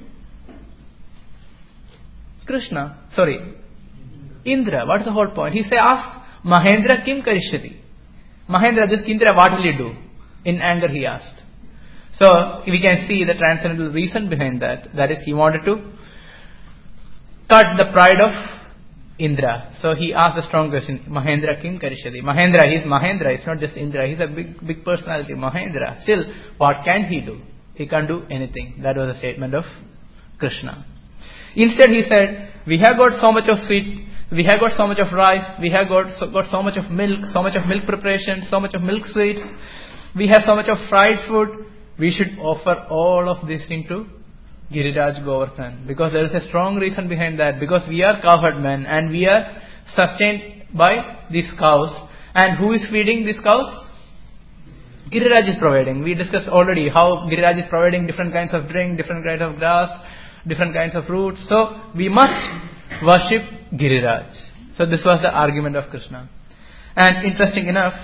Krishna? Sorry, Indra. What's the whole point? He says, ask Mahendra Kim Karishyati. Mahendra, this Indra, what will you do? In anger he asked. So we can see the transcendental reason behind that. That is, he wanted to cut the pride of Indra. So he asked the strong question, Mahendra Kim Karishyati. Mahendra, he's Mahendra, it's not just Indra. He's a big, big personality, Mahendra. Still, what can he do? He can't do anything. That was a statement of Krishna. Instead he said, we have got so much of sweet, we have got so much of rice, we have got so, got so much of milk, so much of milk preparation, so much of milk sweets, we have so much of fried food, we should offer all of these things to Giriraj Govardhan. Because there is a strong reason behind that. Because we are cowherd men and we are sustained by these cows. And who is feeding these cows? Giriraj is providing. We discussed already how Giriraj is providing different kinds of drink, different kinds of grass, different kinds of fruits. So we must worship Giriraj. So this was the argument of Krishna. And interesting enough,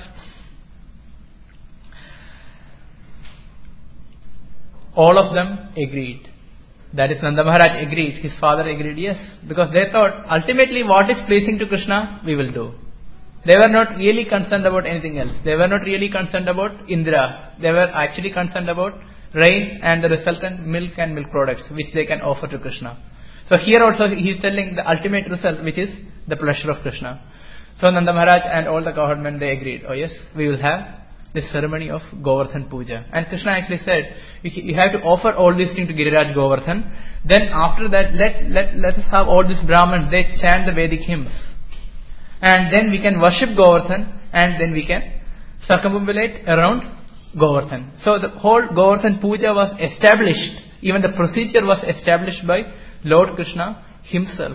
all of them agreed. That is, Nanda Maharaj agreed, his father agreed, yes. Because they thought, ultimately what is pleasing to Krishna, we will do. They were not really concerned about anything else. They were not really concerned about Indra. They were actually concerned about rain and the resultant milk and milk products which they can offer to Krishna. So here also he is telling the ultimate result, which is the pleasure of Krishna. So Nanda Maharaj and all the cowherd men, they agreed, oh yes, we will have this ceremony of Govardhan Puja. And Krishna actually said, you have to offer all these things to Giriraj Govardhan. Then after that, let, let, let us have all these Brahmins, they chant the Vedic hymns. And then we can worship Govardhan and then we can circumambulate around Govardhan. So the whole Govardhan Puja was established, even the procedure was established by Lord Krishna himself.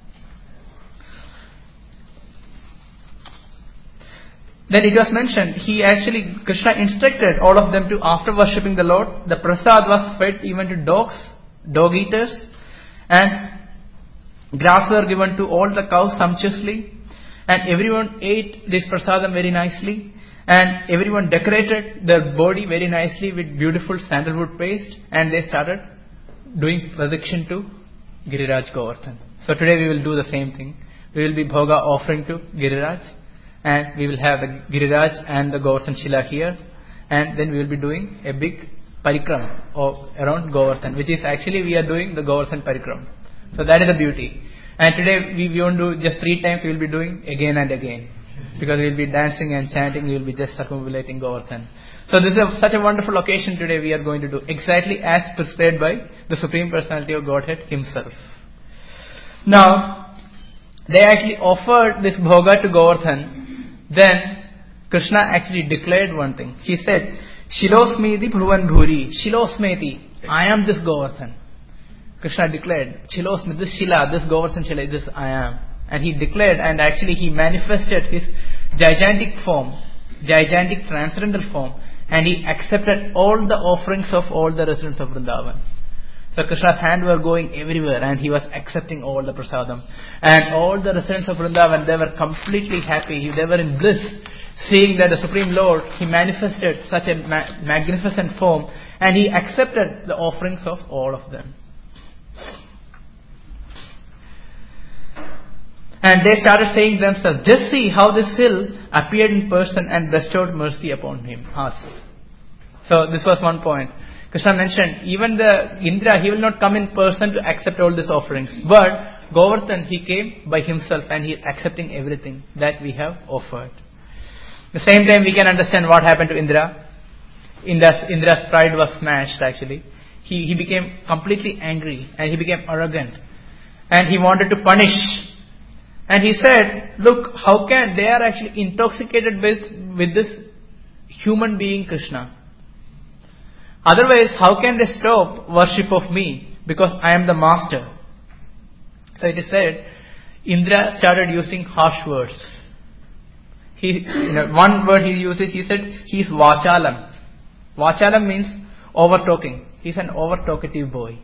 Then it was mentioned, he actually, Krishna instructed all of them to, after worshipping the Lord, the prasad was fed even to dogs, dog eaters, and grass were given to all the cows sumptuously, and everyone ate this prasadam very nicely, and everyone decorated their body very nicely with beautiful sandalwood paste, and they started doing pradikshan to Giriraj Govardhan. So today we will do the same thing. We will be bhoga offering to Giriraj. And we will have the Giriraj and the Govardhan Shila here. And then we will be doing a big parikram of, around Govardhan, which is actually we are doing the Govardhan parikram. So that is the beauty. And today we, we won't do just three times, we will be doing again and again. Because we will be dancing and chanting, we will be just circumambulating Govardhan. So this is a, such a wonderful occasion today we are going to do exactly as prescribed by the Supreme Personality of Godhead Himself. Now, they actually offered this bhoga to Govardhan. Then Krishna actually declared one thing. He said, Shilosmeti Bhuvan Bhuri, Shilosmeti, I am this Govardhan. Krishna declared, Shilosmeti, this Shila, this Govardhan Shila, this I am. And he declared, and actually he manifested his gigantic form, gigantic transcendental form, and he accepted all the offerings of all the residents of Vrindavan. So Krishna's hands were going everywhere and he was accepting all the prasadam. And all the residents of Vrindavan, they were completely happy. They were in bliss, seeing that the Supreme Lord, He manifested such a ma- magnificent form and He accepted the offerings of all of them. And they started saying themselves, just see how this hill appeared in person and bestowed mercy upon him, us. So this was one point. Krishna mentioned, even the Indra, he will not come in person to accept all these offerings. But Govardhan, he came by himself and he is accepting everything that we have offered. The same time we can understand what happened to Indra. Indra's, Indra's pride was smashed actually. He, he became completely angry and he became arrogant. And he wanted to punish. And he said, look, how can, they are actually intoxicated with, with this human being Krishna. Otherwise, how can they stop worship of me? Because I am the master. So it is said, Indra started using harsh words. He, you know, one word he uses, he said, he is Vachalam. Vachalam means over-talking. He is an over-talkative boy.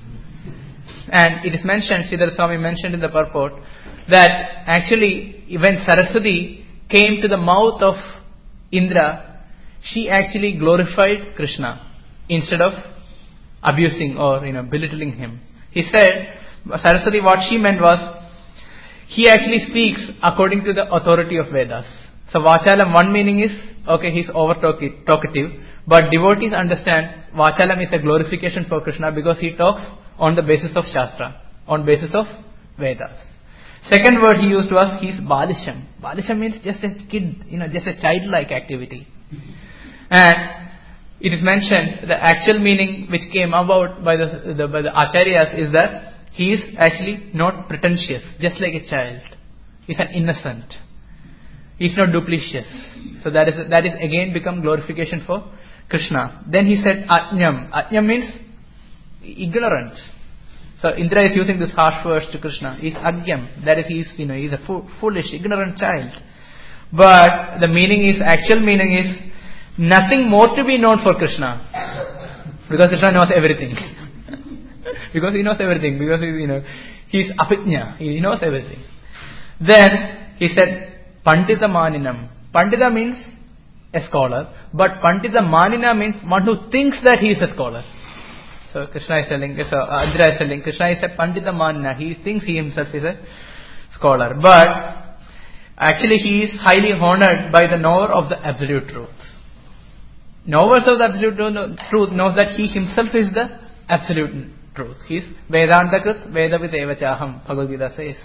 And it is mentioned, Sridhar Swami mentioned in the purport, that actually when Saraswati came to the mouth of Indra, she actually glorified Krishna instead of abusing or you know belittling him. He said, Saraswati, what she meant was, he actually speaks according to the authority of Vedas. So Vachalam, one meaning is, okay, he's over talkative, but devotees understand Vachalam is a glorification for Krishna because he talks on the basis of Shastra, on basis of Vedas. Second word he used was, he's Balisham. Balisham means just a kid, you know, just a childlike activity. And it is mentioned, the actual meaning which came about by the, the by the Acharyas is that he is actually not pretentious, just like a child. He's an innocent. He's not duplicitous. So that is that is again become glorification for Krishna. Then he said Ajnam. Ajnam means ignorant. So Indra is using this harsh words to Krishna. He's Agyam. That is, he's you know he's a fo- foolish, ignorant child. But the meaning is, actual meaning is, nothing more to be known for Krishna. Because Krishna knows everything. because he knows everything. Because he, you know he's Apijna. He knows everything. Then he said Pandita Maninam. Pandita means a scholar, but Pandita Manina means one who thinks that he is a scholar. So Krishna is telling, so Indra is telling, Krishna is a Pandita Manina. He thinks he himself is a scholar. But actually he is highly honored by the knower of the absolute truth. Knowers of the absolute truth knows that he himself is the absolute truth. He is Vedantakrit Vedavid Evachaham, Bhagavad Gita says.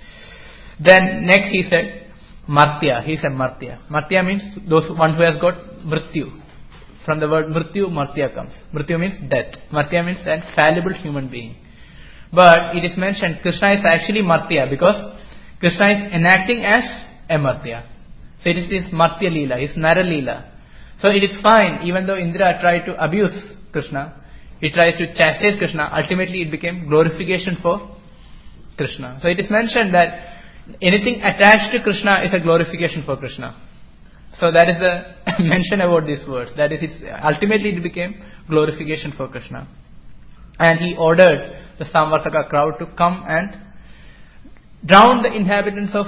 Then next he said, Martya. He said Martya. Martya means those one who has got Mrityu. From the word Mrityu, Martya comes. Mrityu means death. Martya means a fallible human being. But it is mentioned Krishna is actually Martya because Krishna is enacting as a Martya. So it is his Martya Leela, his Nara Leela. So it is fine, even though Indra tried to abuse Krishna, he tries to chastise Krishna, ultimately it became glorification for Krishna. So it is mentioned that anything attached to Krishna is a glorification for Krishna. So that is the mention about these words. That is, it's, ultimately it became glorification for Krishna. And he ordered the Samvartaka crowd to come and drown the inhabitants of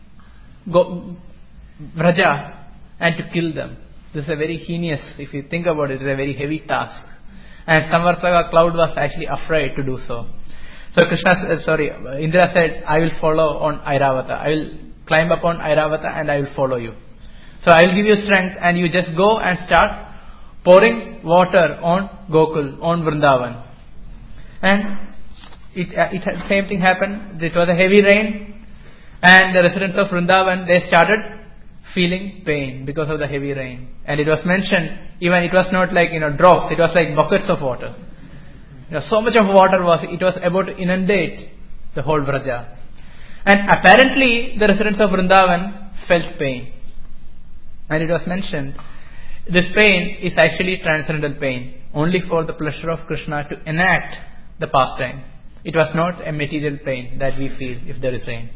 Go- Vraja and to kill them. This is a very heinous, if you think about it, it is a very heavy task. And Samvartaka cloud was actually afraid to do so. So Krishna, uh, sorry, Indra said, I will follow on Airavata. I will climb upon Airavata and I will follow you. So I will give you strength and you just go and start pouring water on Gokul, on Vrindavan. And it, uh, it same thing happened. It was a heavy rain and the residents of Vrindavan, they started feeling pain because of the heavy rain. And it was mentioned, even it was not like, you know, drops, it was like buckets of water. You know, so much of water was, it was about to inundate the whole Vraja. And apparently the residents of Vrindavan felt pain. And it was mentioned, this pain is actually transcendental pain, only for the pleasure of Krishna to enact the pastime. It was not a material pain that we feel if there is rain.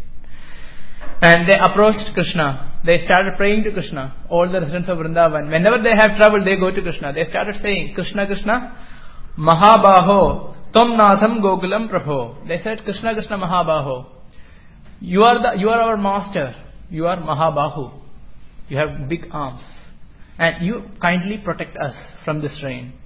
And they approached Krishna. They started praying to Krishna. All the residents of Vrindavan, whenever they have trouble, they go to Krishna. They started saying, Krishna, Krishna, Mahabaho, Tom Natham Gokulam Prabho. They said, Krishna, Krishna, Mahabaho. You are the, you are our master. You are Mahabahu. You have big arms. And you kindly protect us from this rain.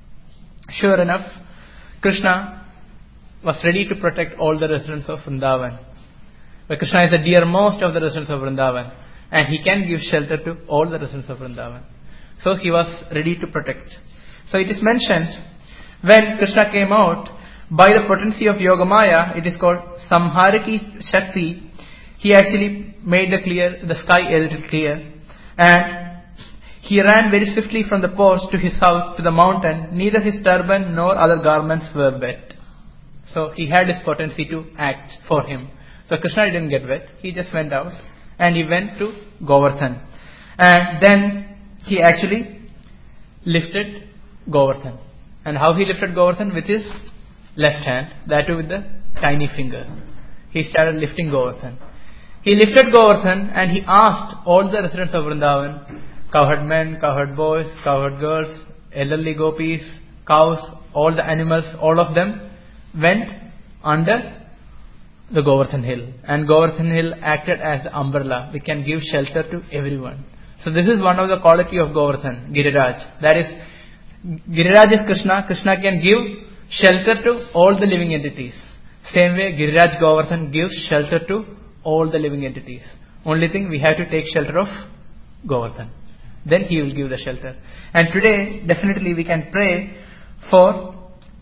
Sure enough, Krishna was ready to protect all the residents of Vrindavan. But Krishna is the dearmost of the residents of Vrindavan, and he can give shelter to all the residents of Vrindavan. So he was ready to protect. So it is mentioned, when Krishna came out, by the potency of Yogamaya, it is called Samharaki Shakti, he actually made the clear, the sky a little clear, and he ran very swiftly from the porch to his house, to the mountain. Neither his turban nor other garments were wet. So he had his potency to act for him. So Krishna didn't get wet. He just went out and he went to Govardhan. And then he actually lifted Govardhan. And how he lifted Govardhan? With his left hand, that too with the tiny finger. He started lifting Govardhan. He lifted Govardhan and he asked all the residents of Vrindavan, cowherd men, cowherd boys, cowherd girls, elderly gopis, cows, all the animals, all of them went under the Govardhan hill. And Govardhan hill acted as the umbrella. We can give shelter to everyone. So this is one of the quality of Govardhan, Giriraj. That is, Giriraj is Krishna. Krishna can give shelter to all the living entities. Same way, Giriraj Govardhan gives shelter to all the living entities. Only thing, we have to take shelter of Govardhan. Then he will give the shelter. And today, definitely we can pray for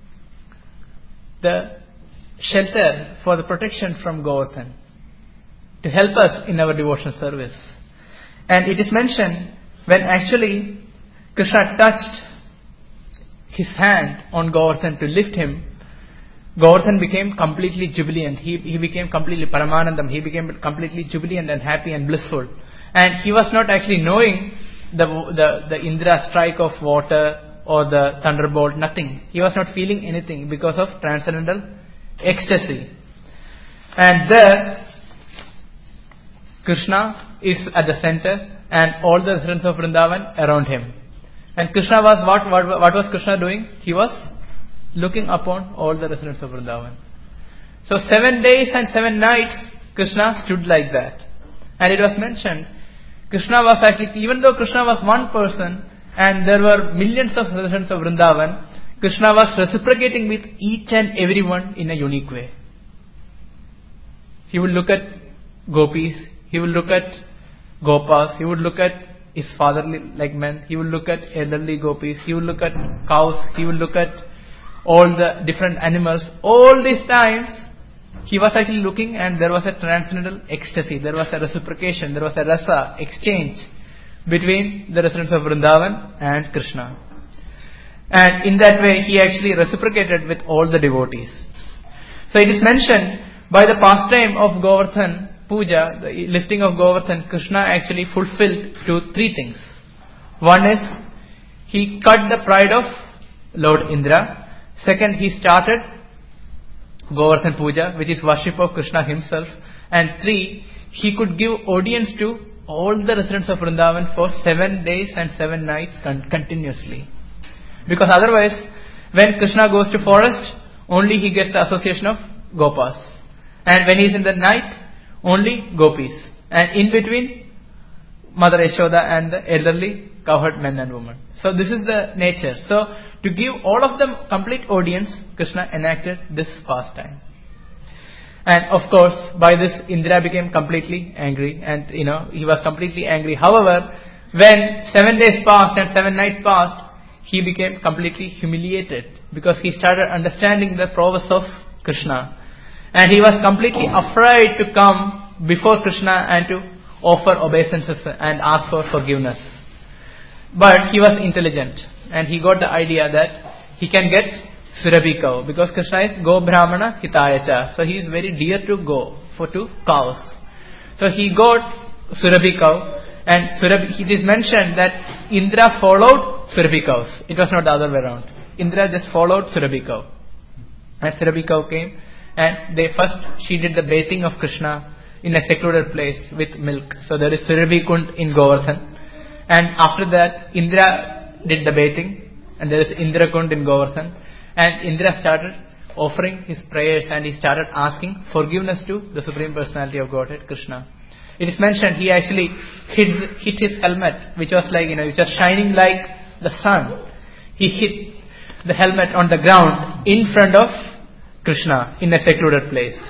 the shelter, for the protection from Govardhan, to help us in our devotional service. And it is mentioned, when actually Krishna touched his hand on Govardhan to lift him, Govardhan became completely jubilant. He, he became completely Paramanandam. He became completely jubilant and happy and blissful. And he was not actually knowing the, the, the Indra strike of water or the thunderbolt, nothing. He was not feeling anything because of transcendental ecstasy. And there, Krishna is at the center and all the residents of Vrindavan around him. And Krishna was, what, what, what was Krishna doing? He was looking upon all the residents of Vrindavan. So seven days and seven nights, Krishna stood like that. And it was mentioned, Krishna was actually, even though Krishna was one person and there were millions of residents of Vrindavan, Krishna was reciprocating with each and everyone in a unique way. He would look at gopis, he would look at gopas, he would look at his fatherly like men, he would look at elderly gopis, he would look at cows, he would look at all the different animals. All these times, he was actually looking, and there was a transcendental ecstasy, there was a reciprocation, there was a rasa, exchange between the residents of Vrindavan and Krishna. And in that way, he actually reciprocated with all the devotees. So it is mentioned, by the pastime of Govardhan Puja, the lifting of Govardhan, Krishna actually fulfilled two, three things. One is, he cut the pride of Lord Indra. Second, he started Govardhan Puja, which is worship of Krishna himself. And three, he could give audience to all the residents of Vrindavan for seven days and seven nights con- continuously. Because otherwise, when Krishna goes to forest, only he gets the association of gopas. And when he is in the night, only gopis. And in between, Mother Yashoda and the elderly cowherd men and women. So this is the nature. So to give all of them complete audience, Krishna enacted this pastime. And of course, by this, Indra became completely angry, and you know, he was completely angry. However, when seven days passed and seven nights passed, he became completely humiliated, because he started understanding the prowess of Krishna. And he was completely afraid to come before Krishna and to offer obeisances and ask for forgiveness. But he was intelligent and he got the idea that he can get Surabhi cow because Krishna is Go Brahmana Hitayacha. So he is very dear to go for two cows. So he got Surabhi cow, and Surabhi, it is mentioned that Indra followed Surabhi cows. It was not the other way around. Indra just followed Surabhi cow. And Surabhi cow came, and they first she did the bathing of Krishna in a secluded place with milk. So there is Surabhi Kund in Govardhan. And after that, Indra did the bathing, and there is Indra Kund in Govardhan. And Indra started offering his prayers, and he started asking forgiveness to the Supreme Personality of Godhead, Krishna. It is mentioned he actually hit, hit his helmet, which was like, you know, it was shining like the sun. He hit the helmet on the ground in front of Krishna in a secluded place.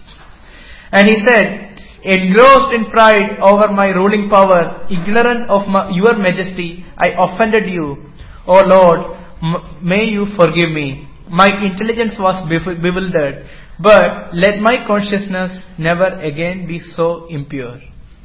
And he said, engrossed in pride over my ruling power, ignorant of my, your majesty, I offended you. O Lord, m- may you forgive me. My intelligence was bewildered, but let my consciousness never again be so impure.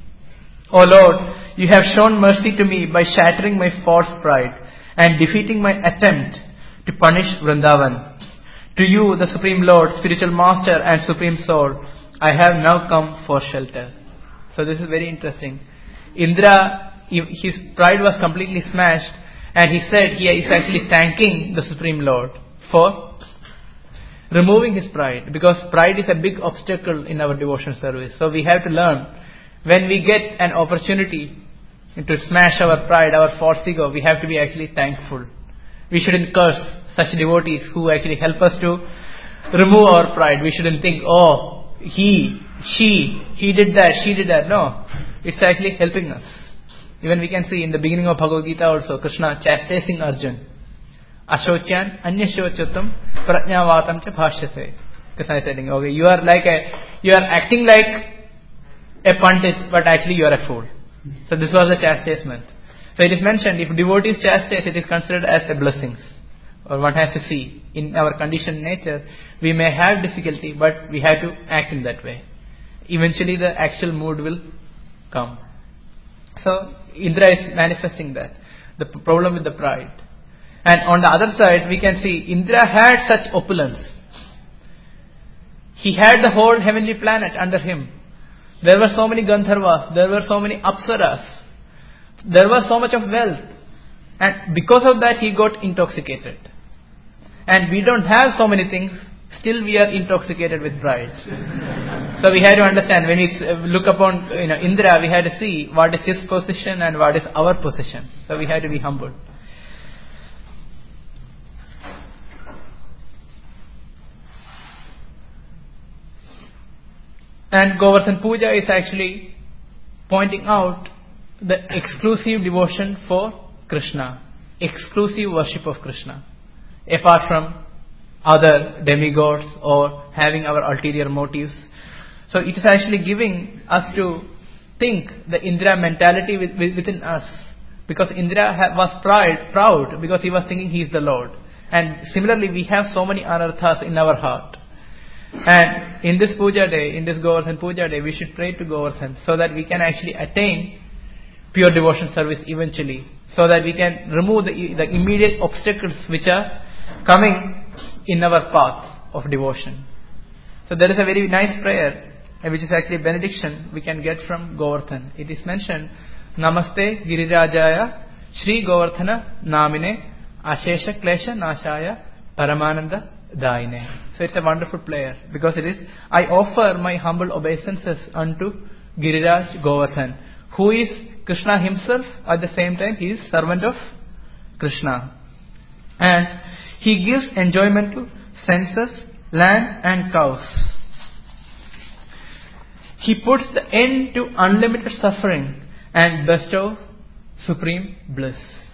O Lord, you have shown mercy to me by shattering my false pride and defeating my attempt to punish Vrindavan. To you, the Supreme Lord, Spiritual Master and Supreme Soul, I have now come for shelter. So this is very interesting. Indra, his pride was completely smashed, and he said he is actually thanking the Supreme Lord for removing his pride, because pride is a big obstacle in our devotional service. So we have to learn, when we get an opportunity to smash our pride, our false ego, we have to be actually thankful. We shouldn't curse such devotees who actually help us to remove our pride. We shouldn't think, oh, he, she, he did that, she did that. No, it's actually helping us. Even we can see in the beginning of Bhagavad Gita also, Krishna chastising Arjun. Ashocyan anyashochatam prajnavatam cha bhashyate. Krishna is saying, okay, you are like a, you are acting like a pandit, but actually you are a fool. So this was the chastisement. So it is mentioned, if devotee is chastised, it is considered as a blessing. Or one has to see, in our conditioned nature, we may have difficulty, but we have to act in that way. Eventually the actual mood will come. So Indra is manifesting that, the problem with the pride. And on the other side, we can see Indra had such opulence. He had the whole heavenly planet under him. There were so many Gandharvas, there were so many Apsaras, there was so much of wealth. And because of that, he got intoxicated. And we don't have so many things, still we are intoxicated with pride. So we have to understand, when we look upon, you know, Indra, we have to see what is his position and what is our position. So we have to be humble. And Govardhan Puja is actually pointing out the exclusive devotion for Krishna, exclusive worship of Krishna, apart from other demigods or having our ulterior motives. So it is actually giving us to think the Indra mentality with, with, within us, because Indra ha- was pride, proud because he was thinking he is the Lord. And similarly, we have so many anarthas in our heart. And in this puja day, in this Govardhan Puja day, we should pray to Govardhan so that we can actually attain pure devotion service eventually, so that we can remove the, the immediate obstacles which are coming in our path of devotion. So there is a very nice prayer, which is actually a benediction we can get from Govardhan. It is mentioned, Namaste Girirajaya Shri Govardhana Namine Ashesha Klesha Nashaya Paramananda Daine. So it's a wonderful prayer, because it is, I offer my humble obeisances unto Giriraj Govardhan, who is Krishna himself. At the same time, he is servant of Krishna. And he gives enjoyment to senses, land and cows. He puts the end to unlimited suffering and bestows supreme bliss.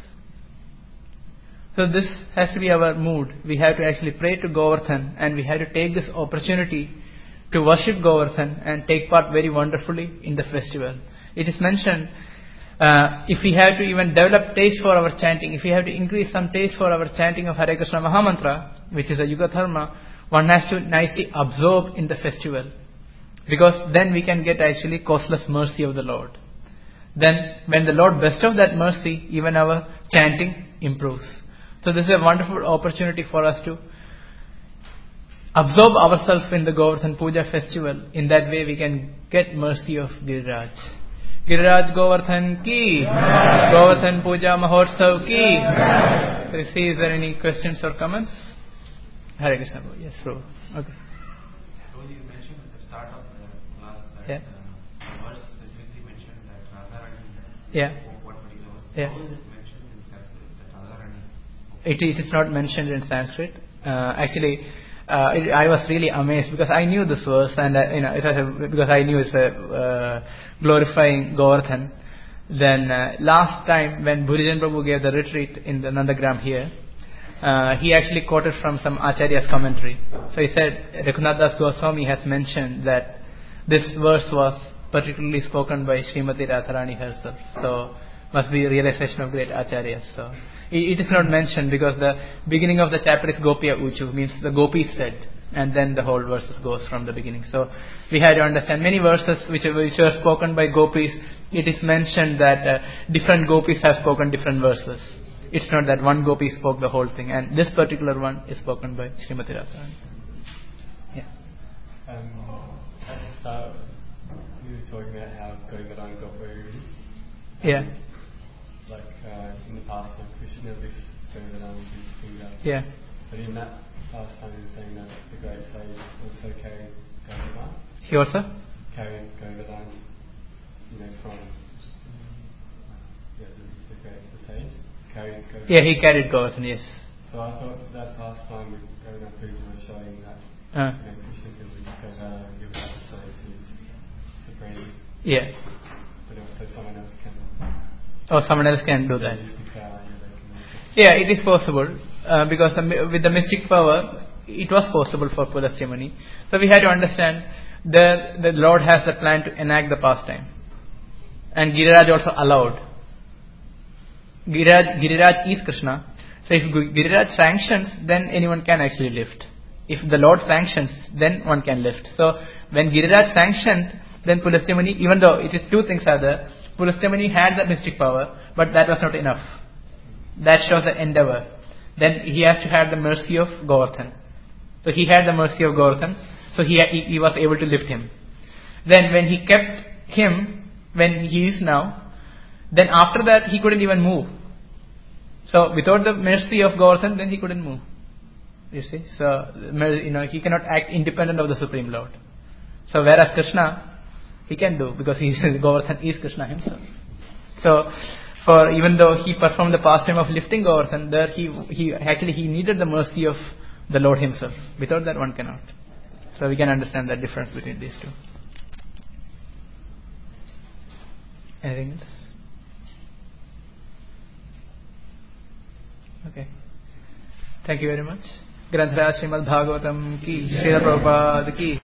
So this has to be our mood. We have to actually pray to Govardhan, and we have to take this opportunity to worship Govardhan and take part very wonderfully in the festival. It is mentioned, uh, if we have to even develop taste for our chanting, if we have to increase some taste for our chanting of Hare Krishna Mahamantra, which is a Yuga Dharma, one has to nicely absorb in the festival, because then we can get actually causeless mercy of the Lord. then when the Lord bestows that mercy, even our chanting improves. So this is a wonderful opportunity for us to absorb ourselves in the Govardhan Puja festival. In that way we can get mercy of Giriraj. Giriraj Govardhan ki, Govardhan Puja Mahotsav ki. So you see, is there any questions or comments? Hare Krishna. Yes, bro. Okay. You mentioned at the start of the class that Yeah. uh, the verse specifically mentioned that Radharani. Yeah. What particular verse? Yeah. How is it mentioned in Sanskrit that Radharani? It, it is not mentioned in Sanskrit. Uh, actually, uh, it, I was really amazed because I knew this verse, and uh, you know, it was a, because I knew it's a uh, glorifying Govardhan. Then uh, last time when Bhurijan Prabhu gave the retreat in the Nandagram here, uh, he actually quoted from some Acharya's commentary. So he said Raghunath Das Goswami has mentioned that this verse was particularly spoken by Srimati Radharani herself. So must be a realization of great Acharyas. So it, it is not mentioned because the beginning of the chapter is Gopiya Uchu, means the gopis said, and then the whole verses goes from the beginning. So we had to understand many verses which, which were spoken by gopis. It is mentioned that uh, different gopis have spoken different verses. It's not that one gopi spoke the whole thing, and this particular one is spoken by Srimati Radharani. Yeah. Um, at the start, we were talking about how Govardhan got where he is. Yeah. Like uh, in the past, like Krishna lifts Govardhan with his finger. Yeah. But in that past time, he was saying that the great sage also carried Govardhan. He also? Carried Govardhan, you know, from yeah, the, the great the sage. Carried Govardhan. Yeah, he carried Govardhan, yes. So I thought that past time with Govardhan Puja was showing that Uh, you know, Krishna can lift Govardhan and give it up so he's supreme. yeah. But also someone else can. Or someone else can do that. Use the power, you know, they can make it. Yeah, it is possible uh, because the, with the mystic power, it was possible for Pulasthya. So we had to understand that the Lord has the plan to enact the pastime, and Giriraj also allowed. Giriraj, Giriraj is Krishna. So if Giriraj sanctions, then anyone can actually lift. If the Lord sanctions, then one can lift. So when Giriraj sanctioned, then Pulasthya, even though it is two things are there, Pulasthya had the mystic power, but that was not enough. That shows the endeavor. Then he has to have the mercy of Govardhan. So he had the mercy of Govardhan, so he, he, he was able to lift him. Then when he kept him, when he is now, then after that he couldn't even move. So without the mercy of Govardhan, then he couldn't move. You see, so you know he cannot act independent of the Supreme Lord. So whereas Krishna, he can do because he is Govardhan is Krishna himself. So for even though he performed the pastime of lifting Govardhan, there he he actually he needed the mercy of the Lord himself. Without that, one cannot. So we can understand the difference between these two. Anything else? Okay. Thank you very much. Granthara Srimad Bhagavatam ki, Srila Prabhupada ki.